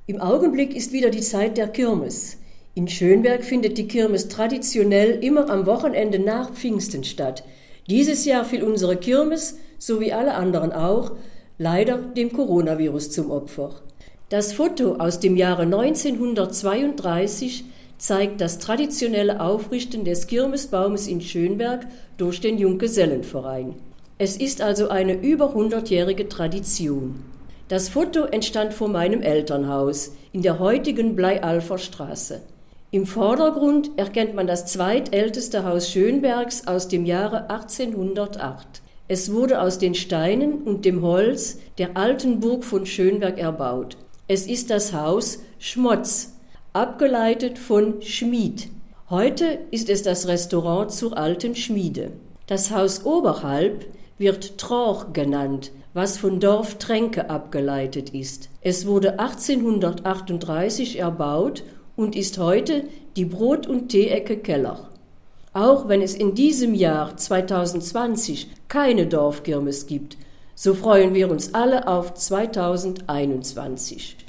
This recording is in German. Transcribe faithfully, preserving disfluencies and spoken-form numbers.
Im Augenblick ist wieder die Zeit der Kirmes. In Schönberg findet die Kirmes traditionell immer am Wochenende nach Pfingsten statt. Dieses Jahr fiel unsere Kirmes, so wie alle anderen auch, leider dem Coronavirus zum Opfer. Das Foto aus dem Jahre neunzehnhundertzweiunddreißig zeigt das traditionelle Aufrichten des Kirmesbaumes in Schönberg durch den Junggesellenverein. Es ist also eine über hundertjährige Tradition. Das Foto entstand vor meinem Elternhaus in der heutigen Bleialfer Straße. Im Vordergrund erkennt man das zweitälteste Haus Schönbergs aus dem Jahre achtzehnhundertacht. Es wurde aus den Steinen und dem Holz der alten Burg von Schönberg erbaut. Es ist das Haus Schmotz, abgeleitet von Schmied. Heute ist es das Restaurant zur alten Schmiede. Das Haus oberhalb wird Troch genannt, was von Dorf Tränke abgeleitet ist. Es wurde achtzehnhundertachtunddreißig erbaut und ist heute die Brot- und Teeecke Keller. Auch wenn es in diesem Jahr zweitausendzwanzig keine Dorfkirmes gibt, so freuen wir uns alle auf zweitausendeinundzwanzig.